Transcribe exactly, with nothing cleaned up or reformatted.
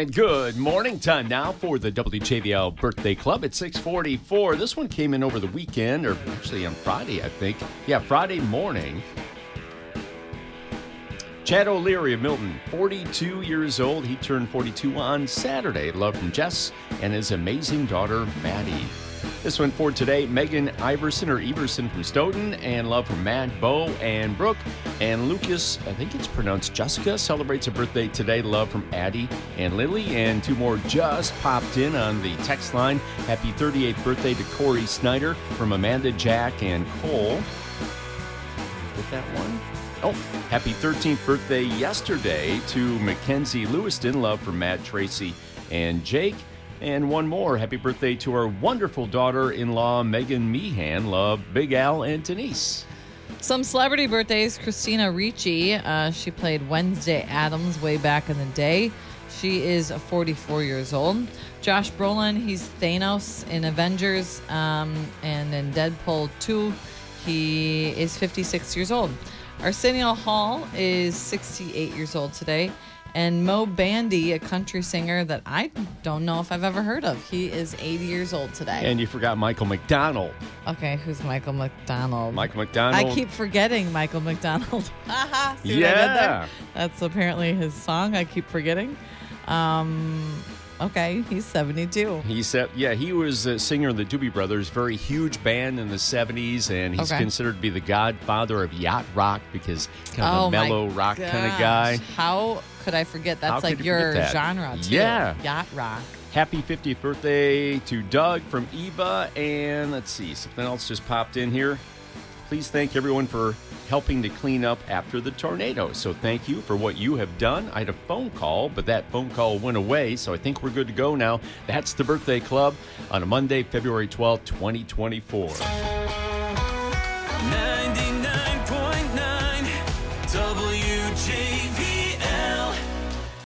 And good morning. Time now for the W J V L Birthday Club at six forty-four. This one came in over the weekend, or actually on Friday, I think. Yeah, Friday morning. Chad O'Leary of Milton, forty-two years old. He turned forty-two on Saturday. Love from Jess and his amazing daughter, Maddie. This one for today, Megan Iverson or Everson from Stoughton, and love from Matt, Bo, and Brooke. And Lucas, I think it's pronounced Jessica, celebrates a birthday today. Love from Addie and Lily. And two more just popped in on the text line. Happy thirty-eighth birthday to Corey Snyder from Amanda, Jack, and Cole. Get that one? Oh, happy thirteenth birthday yesterday to Mackenzie Lewiston. Love from Matt, Tracy, and Jake. And one more. Happy birthday to our wonderful daughter-in-law, Megan Meehan. Love, Big Al and Denise. Some celebrity birthdays. Christina Ricci. Uh, she played Wednesday Addams way back in the day. She is forty-four years old. Josh Brolin, he's Thanos in Avengers. Um, and in Deadpool two, he is fifty-six years old. Arsenio Hall is sixty-eight years old today. And Mo Bandy, a country singer that I don't know if I've ever heard of. He is eighty years old today. And you forgot Michael McDonald. Okay, who's Michael McDonald? Michael McDonald. I keep forgetting Michael McDonald. Haha, see yeah. what I did there? That's apparently his song. I keep forgetting. Um, okay, he's seventy-two. He said, yeah, he was a singer of the Doobie Brothers, very huge band in the seventies, and he's Okay. considered to be the godfather of yacht rock because kind of Oh a my mellow rock kind of gosh. guy. How could I forget? How That's like could you your forget that? genre, too. Yeah. Yacht rock. Happy fiftieth birthday to Doug from Eva. And let's see, something else just popped in here. Please thank everyone for helping to clean up after the tornado. So thank you for what you have done. I had a phone call, but that phone call went away, so I think we're good to go now. That's the Birthday Club on a Monday, February twelfth, twenty twenty-four. Now